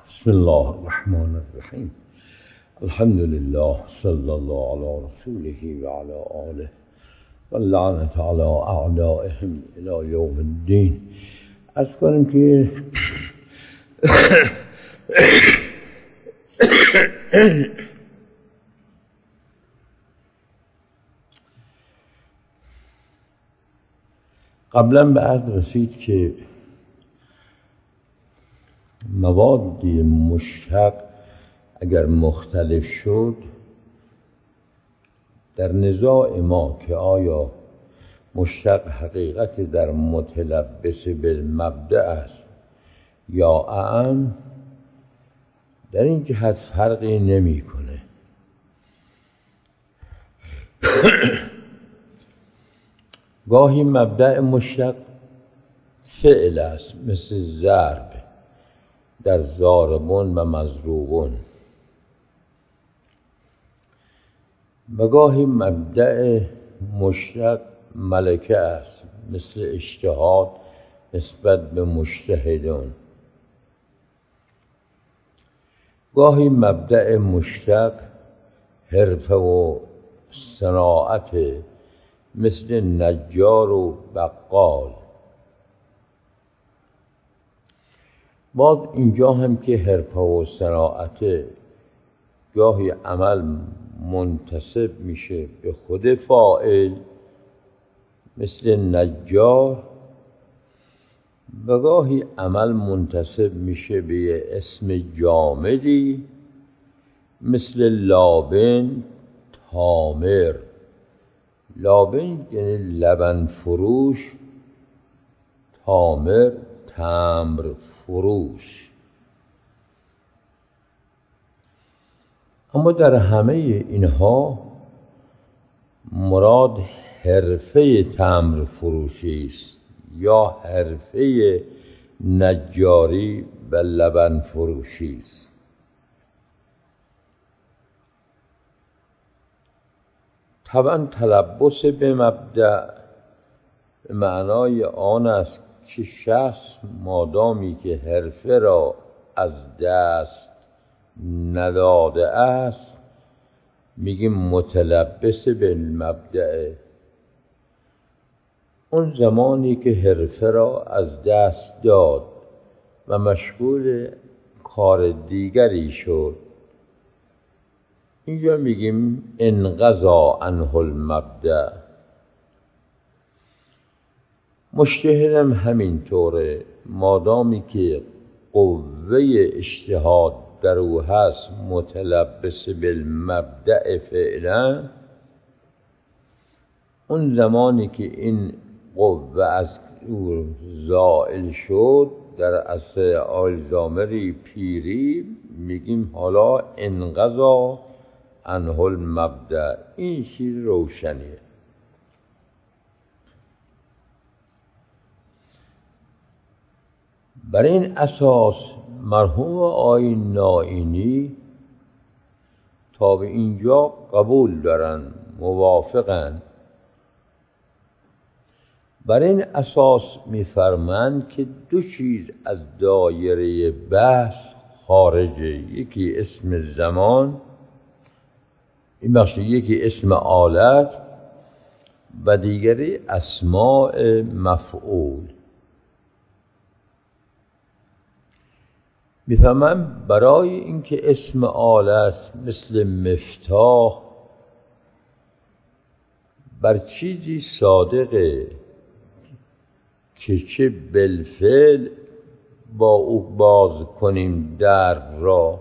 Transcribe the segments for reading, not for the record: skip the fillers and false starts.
بسم الله الرحمن الرحیم. الحمد لله صلی الله علی رسوله و علی آله و لعنت علی اعدائهم الی یوم الدین. عرض کنیم که قبلا به عرض رسید که مواد مشتق اگر مختلف شد در نزاع ما که آیا مشتق حقیقت در متلبس بالمبدأ است یا اعم، در این جهت فرقی نمی کنه. گاهی مبدأ مشتق فعل است، مثل ضرب در ضاربون و مضروبون، و گاهی مبدأ مشتق ملکه است، مثل اجتهاد نسبت به مجتهدون. گاهی مبدأ مشتق حرفه و صناعت، مثل نجار و بقال. باز اینجا هم که حرفه و صناعت گاهی عمل منتسب میشه به خود فاعل مثل نجار، و گاهی عمل منتسب میشه به اسم جامدی مثل لابن، تامر. لابن یعنی لبن فروش، تامر تمر فروش. اما در همه اینها مراد حرفه تمر فروشی است یا حرفه نجاری و لبن فروشی است. طبعا تلبس به مبدأ به معنای آن است که شخص مادامی که حرفه را از دست نداده است، میگیم متلبس به مبدأ. اون زمانی که حرفه را از دست داد و مشغول کار دیگری شد، اینجا میگیم انقضا عنه المبدأ. مجتهدم همینطوره، مادامی که قوه اجتهاد در او هست متلبس بالمبدأ فعلا، اون زمانی که این قوه از او زائل شد در عصر آلزامری پیری، میگیم حالا انقضا عنه المبدأ. این چیز روشنیه. بر این اساس مرحوم آقای نائینی تا به اینجا قبول دارن، موافقن. بر این اساس میفرمند که دو چیز از دایره بحث خارجه، یکی اسم زمان، یکی اسم آلت، و دیگری اسماء مفعول. میفهمم برای اینکه اسم آلت مثل مفتاح بر چیزی صادقه که چه بالفعل با او باز کنیم در را،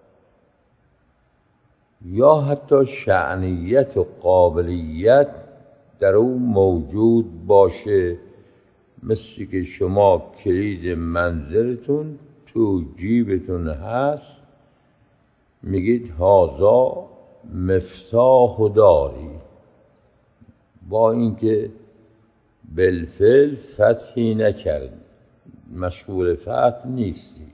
یا حتی شأنیت و قابلیت در او موجود باشه، مثل که شما کلید منزلتون تو جیبتون هست، میگید هازا مفتاح داری، با اینکه بالفعل فتحی نکرد، مشغول فتح نیستید،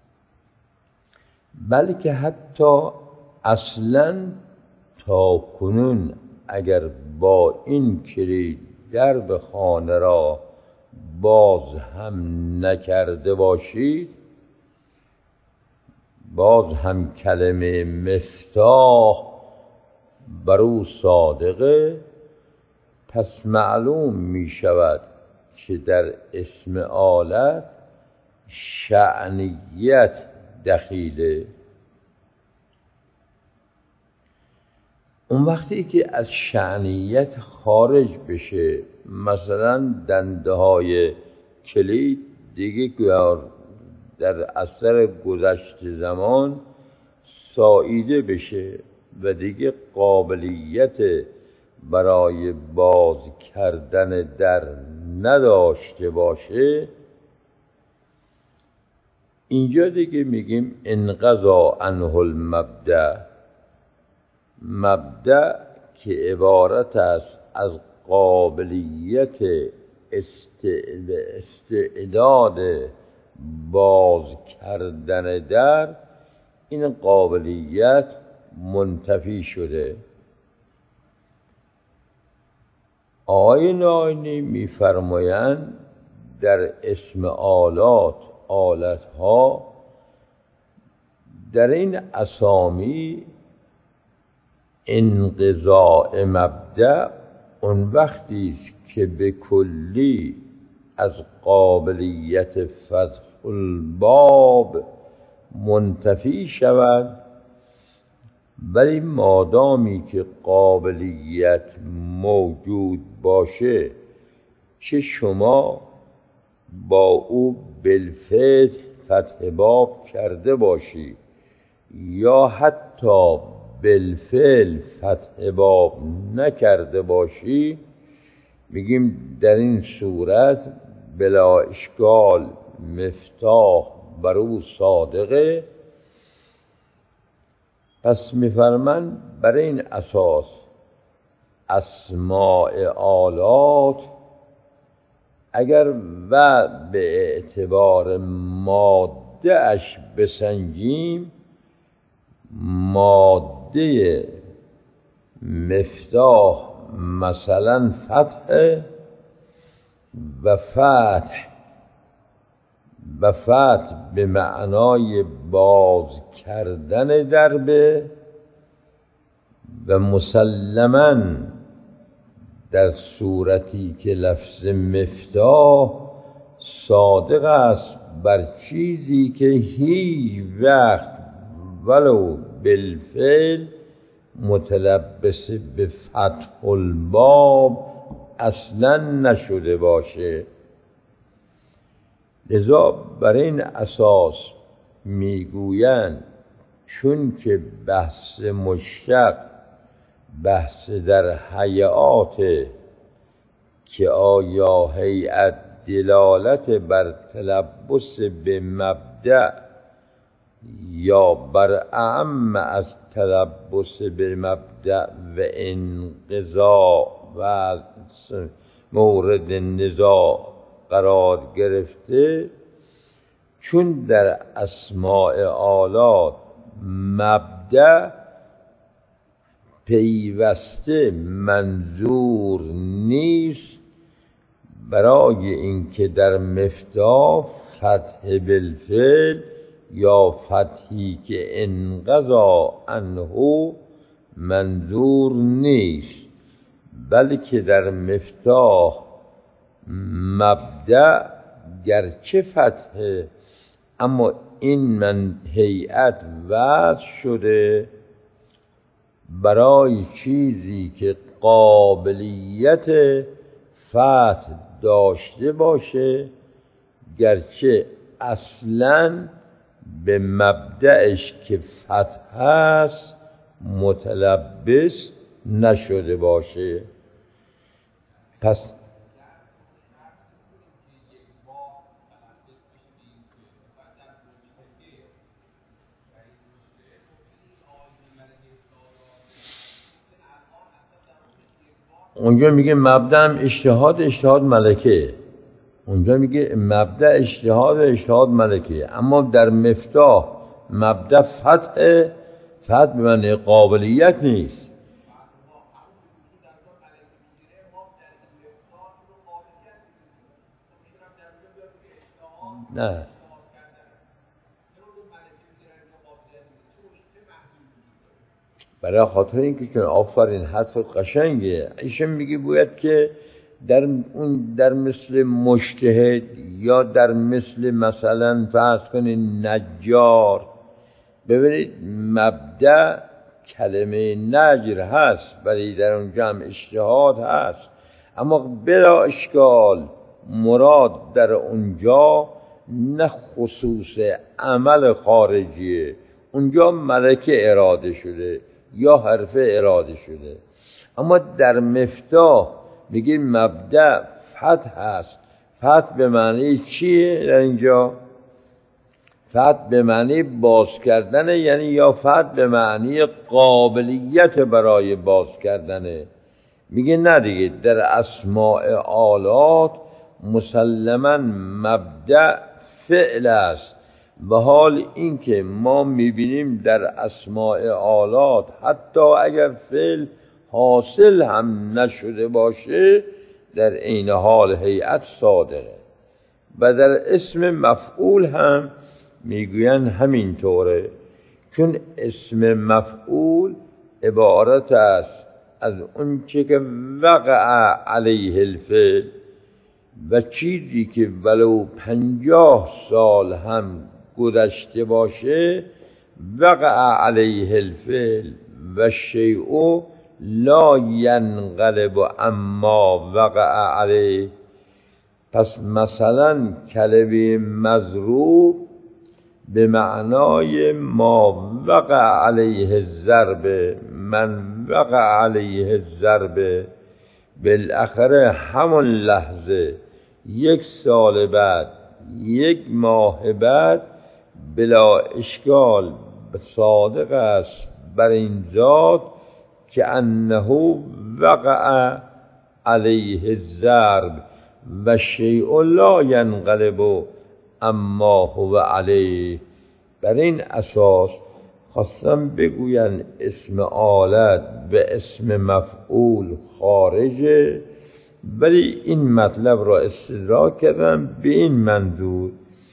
بلکه حتی اصلا تا کنون اگر با این کلید درب خانه را باز هم نکرده باشید، باز هم کلمه مفتاح بر او صادقه، پس معلوم می شود که در اسم آلت شأنیت دخیله. اون وقتی که از شأنیت خارج بشه، مثلا دنده های کلید دیگه در اثر گذشت زمان ساییده بشه و دیگه قابلیت برای باز کردن در نداشته باشه، اینجا دیگه میگیم انقضا عنه المبدأ. مبدأ که عبارت است از قابلیت استعداد باز کردن در، این قابلیت منتفی شده. آقای نائینی میفرمایند در اسم آلتها در این اسامی انقضاء مبدأ اون وقتی است که به کلی از قابلیت فتح الباب منتفی شود، ولی مادامی که قابلیت موجود باشه، چه شما با او بالفعل فتح باب کرده باشی یا حتی بالفعل فتح باب نکرده باشی، میگیم در این صورت بلا اشکال مفتاح بر او صادقه. پس میفرمند برای این اساس اسماء آلات اگر و به اعتبار ماده اش بسنجیم، ماده مفتاح مثلا فتح و فتح به معنای باز کردن دربه و مسلماً در صورتی که لفظ مفتاح صادق است بر چیزی که هیچ وقت ولو بالفعل متلبس به فتح الباب اصلا نشده باشه. لذا بر این اساس میگویند چون که بحث مشتق بحث در هیئات که آیا هیئت دلالت بر تلبس به مبدأ یا بر اعم از تلبس به مبدأ و انقضا و مورد نزاع قرار گرفته، چون در اسماء آلات مبدأ پیوسته منظور نیست، برای اینکه در مفتاح فتح بالفعل یا فتحی که انقضا عنه منظور نیست، بلکه در مفتاح مبدأ گرچه فتح اما این من هیئت وضع شده برای چیزی که قابلیت فتح داشته باشه، گرچه اصلاً به مبدأش که فتح است متلبس نشده باشه. پس اونجا میگه مبدأ هم اجتهاد ملکه، اونجا میگه مبدأ اجتهاد ملکه، اما در مفتاح مبدأ فتح به معنی قابلیت نیست. نه برای خاطر اینکه چون آفرین حرف قشنگه، ایشون میگه باید که در مثل مجتهد یا در مثلا فرض کنین نجار، ببینید مبدأ کلمه نجر هست ولی در اونجا هم اجتهاد هست، اما بلا اشکال مراد در اونجا نه خصوص عمل خارجیه، اونجا ملکه اراده شده یا حرفه اراده شده. اما در مفتاح میگه مبدأ فتح هست. فتح به معنی چیه در اینجا؟ فتح به معنی باز کردنه، یعنی یا فتح به معنی قابلیت برای باز کردنه. میگه نه دیگه، در اسماء آلات مسلماً مبدأ فعل است، و حال اینکه ما میبینیم در اسماء آلات حتی اگر فعل حاصل هم نشده باشه در عین حال هیئت صادقه. و در اسم مفعول هم میگوین همینطوره، چون اسم مفعول عبارت است از اون چه که وقع علیه الفعل، و چیزی که ولو 50 سال هم گذشته باشه وقع علیه الفعل و شیء لا ینقلب اما وقع علیه. پس مثلا کلمه مضروب به معنای ما وقع علیه الضرب، من وقع علیه الضرب، بالاخره همون لحظه 1 سال بعد 1 ماه بعد بلا اشکال صادق است بر این ذات که انه وقع علیه الضرب و شیء لا ینقلب اما هو علیه. بر این اساس خواستم بگوین اسم آلت به اسم مفعول خارجه، ولی این مطلب را استدراک کردم به این منظور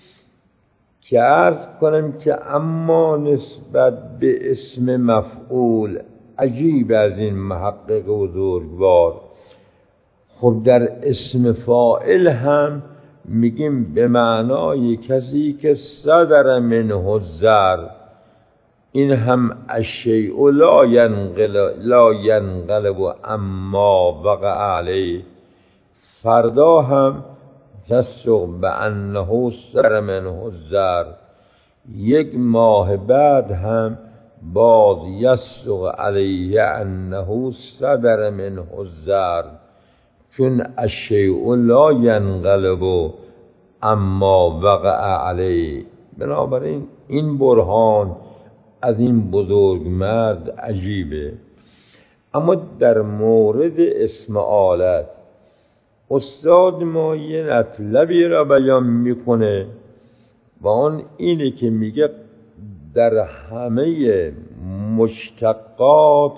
که عرض کنم که اما نسبت به اسم مفعول عجیب از این محقق بزرگوار، خب در اسم فاعل هم میگیم به معنای کسی که صدر منه الزر، این هم الشیء لا ینقلب اما وقع علیه. فردا هم تصدق به انه صدر منه الزر، 1 ماه بعد هم باز یصدق علیه انه صدر منه الزر، چون الشیء لا ینقلب اما وقع علیه. بنابراین این برهان از این بزرگ مرد عجیبه. اما در مورد اسم آلت استاد ما یه مطلبی را بیان میکنه و اون اینه که میگه در همه مشتقات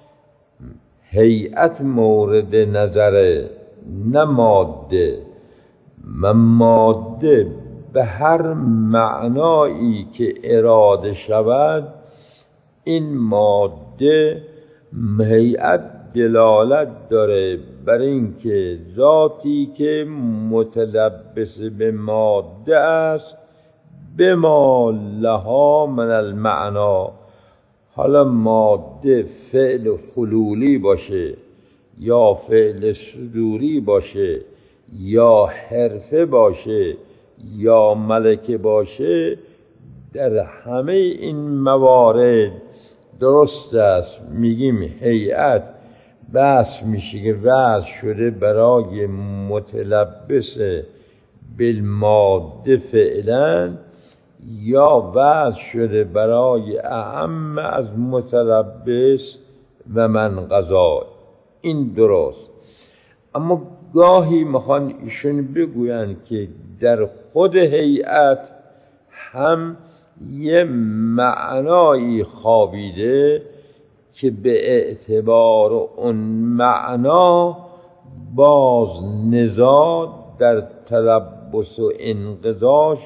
هیئت مورد نظره نه ماده، و ماده به هر معنایی که اراده شود این ماده هیئت دلالت داره بر اینکه ذاتی که متلبس به ماده است بما لها من المعنا، حالا ماده فعل حلولی باشه یا فعل صدوری باشه یا حرفه باشه یا ملکه باشه، در همه این موارد درست است میگیم هیئت بس میشه که وضع شده برای متلبس بالماده فعلا یا وضع شده برای اعم از متلبس و من قضا. این درست. اما گاهی میخوان ایشون بگوین که در خود هیئت هم یه معنایی خوابیده که به اعتبار اون معنا باز نزاع در تلبس و انقضا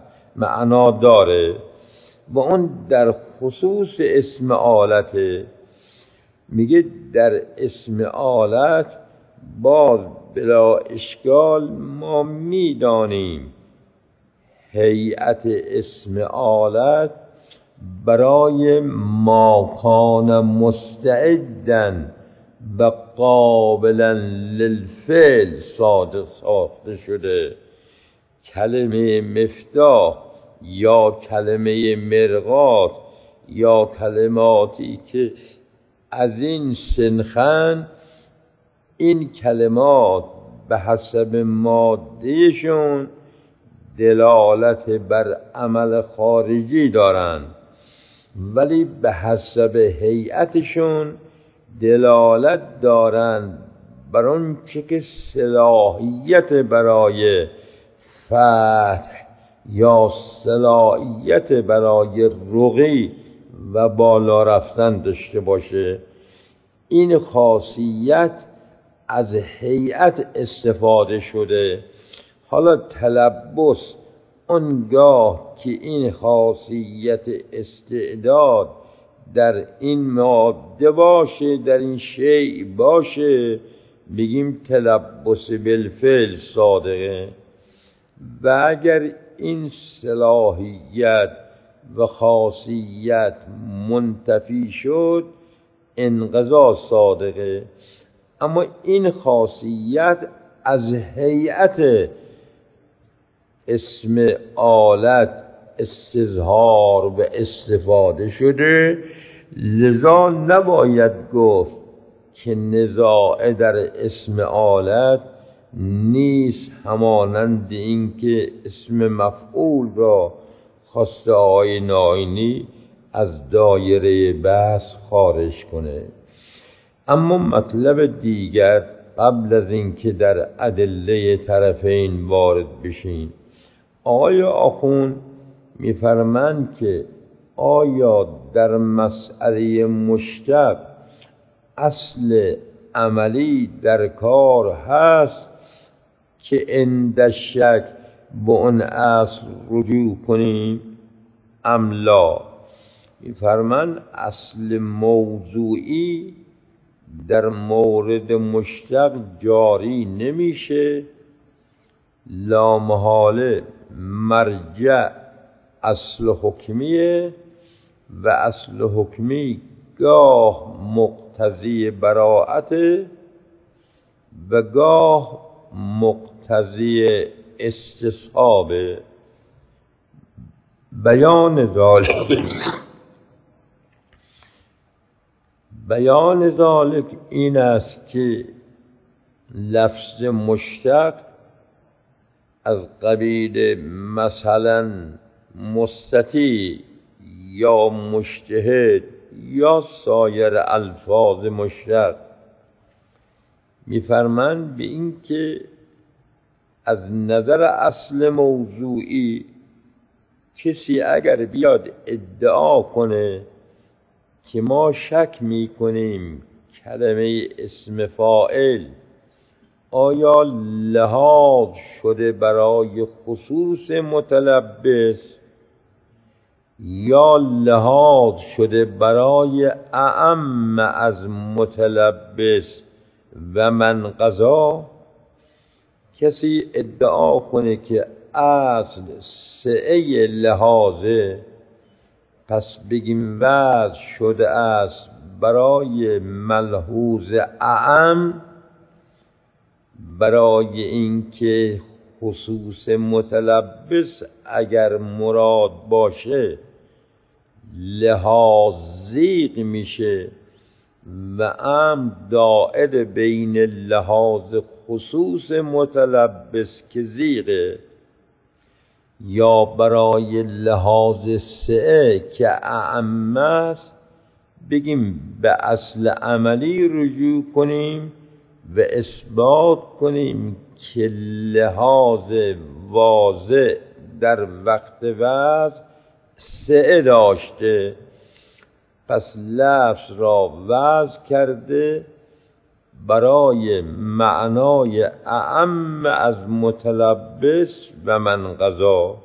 معنا داره، و اون در خصوص اسم آلته. میگه در اسم آلت باز بلا اشکال ما میدانیم هیئت اسم آلت برای ما کان مستعدا و قابلا للفعل ساخته شده. کلمه مفتاح یا کلمه مرقات یا کلماتی که از این سنخن، این کلمات به حسب مادهشون دلالت بر عمل خارجی دارند، ولی به حسب هیئتشون دلالت دارند بر اون چه که صلاحیت برای فتح یا صلاحیت برای رقی و بالا رفتن داشته باشه. این خاصیت از هیئت استفاده شده. حالا تلبس آنگاه که این خاصیت استعداد در این ماده باشه، در این شیء باشه، بگیم تلبس بالفعل صادقه. و اگر این صلاحیت و خاصیت منتفی شد، انقضا صادقه. اما این خاصیت از هیئت اسم آلت استظهار و استفاده شده، لذا نباید گفت که نزاع در اسم آلت نیست همانند این که اسم مفعول را خواسته آقای ناینی از دایره بحث خارج کنه. اما مطلب دیگر قبل از اینکه در ادله طرفین وارد بشین، آقای آخوند میفرمند که آیا در مسئله مشتق اصل عملی در کار هست که عند شک به اون اصل رجوع کنیم ام لا؟ میفرمند اصل موضوعی در مورد مشتق جاری نمیشه، لا محاله مرجع اصل حکمیه و اصل حکمی گاه مقتضی براءت و گاه مقتضی استصحاب. بیان ذالک این است که لفظ مشتق از قبیل مثلا مستطیع یا مجتهد یا سایر الفاظ مشتق، میفرمند به این که از نظر اصل موضوعی کسی اگر بیاد ادعا کنه که ما شک میکنیم کلمه اسم فاعل آیا لحاظ شده برای خصوص متلبس یا لحاظ شده برای اعم از متلبس و من قضا، کسی ادعا کنه که اصل سعه لحاظه، پس بگیم وضع شده است برای ملحوظ اعم، برای اینکه خصوص متلبس اگر مراد باشه لحاظ زیغ میشه و ام داعر بین لحاظ خصوص متلبس که زیغه یا برای لحاظ سعه که اعم است، بگیم به اصل عملی رجوع کنیم و اثبات کنیم که لحاظ واضح در وقت وضع سعه داشته، پس لفظ را وضع کرده برای معنای اعم از متلبس و من قضا.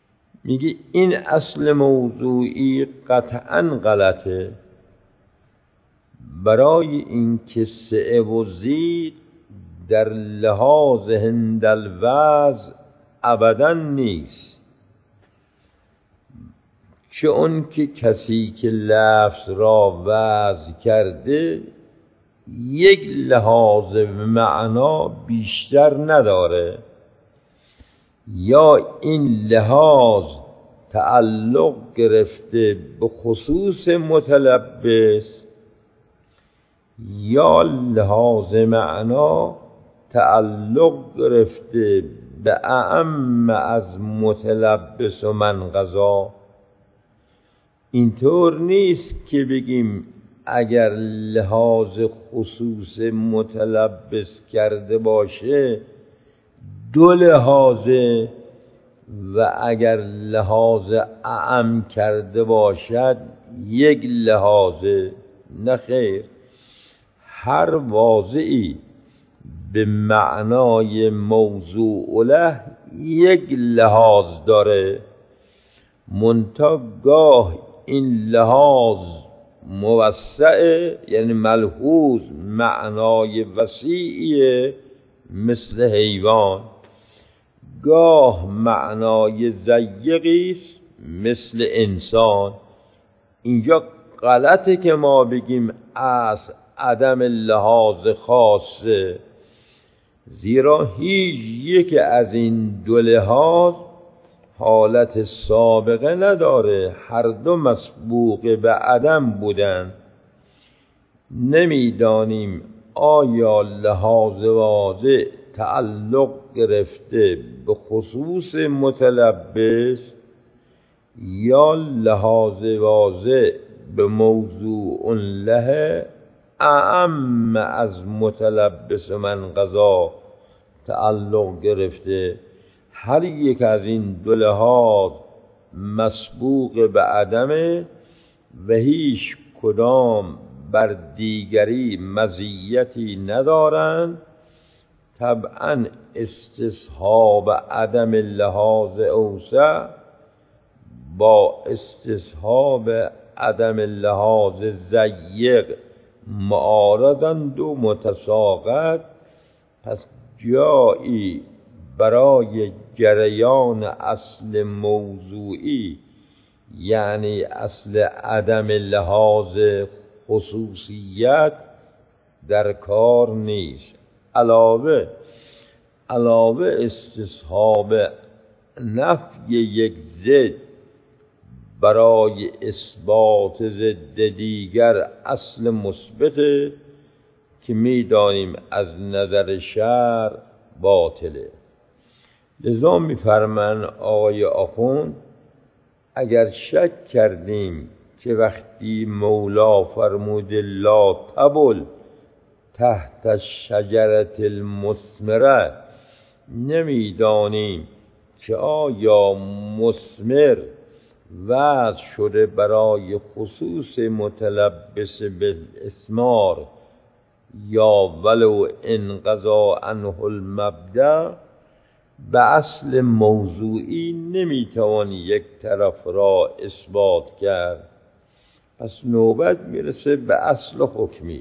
میگه این اصل موضوعی قطعا غلطه، برای این که سعه و زید در لحاظ هندالوضع ابدا نیست، چه اون که کسی که لفظ را وضع کرده یک لحاظ معنا بیشتر نداره، یا این لحاظ تعلق گرفته به خصوص متلبس، یا لحاظ معنا تعلق گرفته به اعم از متلبس و منقضا. اینطور نیست که بگیم اگر لحاظ خصوص متلبس کرده باشه دو لحاظه و اگر لحاظ اعم کرده باشد یک لحاظه. نه خیر، هر واضعی به معنای موضوع له یک لحاظ داره، منتها گاه این لحاظ موسعه، یعنی ملحوظ معنای وسیعیه مثل حیوان، گاه معنای ضیقی است مثل انسان. اینجا غلطه که ما بگیم اصل عدم لحاظ خاصه، زیرا هیچ یک از این دو لحاظ حالت سابقه نداره، هر دو مسبوق به عدم بودن. نمیدانیم آیا لحاظ واضح تعلق گرفته به خصوص متلبس یا لحاظ واضح به موضوع له اعم از متلبس منقضا تعلق گرفته. هر یک از این دو لحاظ مسبوق به عدمه و هیچ کدام بر دیگری مزیتی ندارند. طبعا استصحاب عدم لحاظ اوسع با استصحاب عدم لحاظ ضیق معارضند و متساقط. پس جایی برای جریان اصل موضوعی یعنی اصل عدم لحاظ خصوصیت در کار نیست. علاوه استصحاب نفی یک ضد برای اثبات ضد دیگر اصل مثبته که می‌دانیم از نظر شرع باطله. لذا می‌فرمان آقای آخوند اگر شک کردیم که وقتی مولا فرمود لا تبل تحت الشجرة المثمرة، نمی‌دانیم که آیا مثمر وضع شده برای خصوص متلبس بالاسمار یا ولو انقضا عنه المبدأ. به اصل موضوعی نمیتوان یک طرف را اثبات کرد. پس نوبت میرسه به اصل حکمی.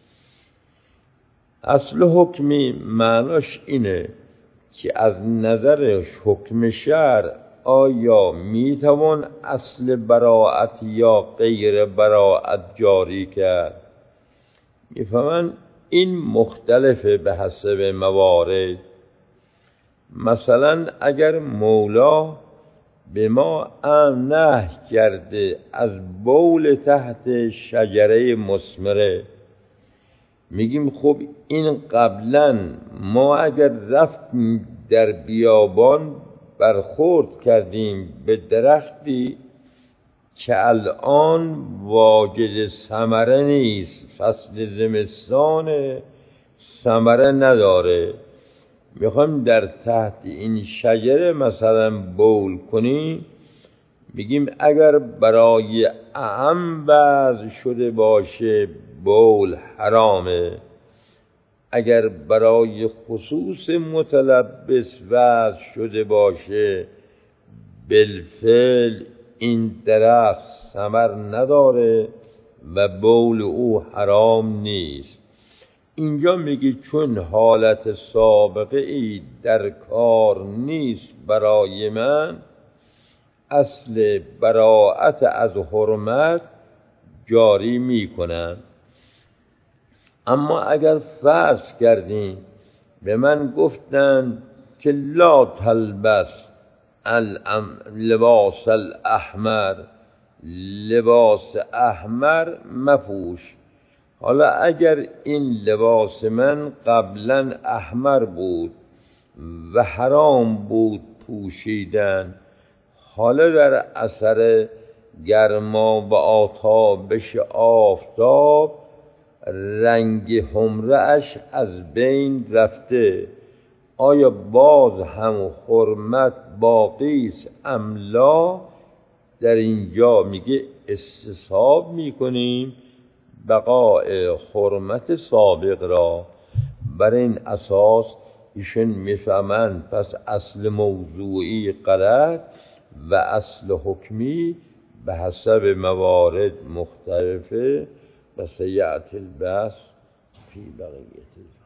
اصل حکمی معناش اینه که از نظر حکم شرع آیا میتوان اصل براءت یا غیر براءت جاری کرد. میفهمن این مختلفه به حسب موارد. مثلا اگر مولا به ما نهی کرده از بول تحت شجره مثمره، میگیم خب این قبلا ما اگر رفتیم در بیابان برخورد کردیم به درختی که الان واجد ثمره نیست، فصل زمستان ثمره نداره، میخوایم در تحت این شجره مثلا بول کنیم، میگیم اگر برای اعم وضع شده باشه بول حرامه، اگر برای خصوص متلبس وضع شده باشه بالفعل این درخت ثمر نداره و بول او حرام نیست. اینجا میگه چون حالت سابقه ای در کار نیست برای من، اصل براءت از حرمت جاری میکنم. اما اگر فرض کردیم به من گفتن که لا تلبس لباس الاحمر، لباس احمر مپوش. حالا اگر این لباس من قبلا احمر بود و حرام بود پوشیدن، حالا در اثر گرما و آتابش آفتاب رنگ حمره اش از بین رفته، آیا باز هم حرمت باقی است ام لا؟ در اینجا میگه استصحاب میکنیم بقاء حرمت سابق را. بر این اساس ایشون میفهمند پس اصل موضوعی غلط و اصل حکمی به حسب موارد مختلفه و سیأتی البحث فی بقیة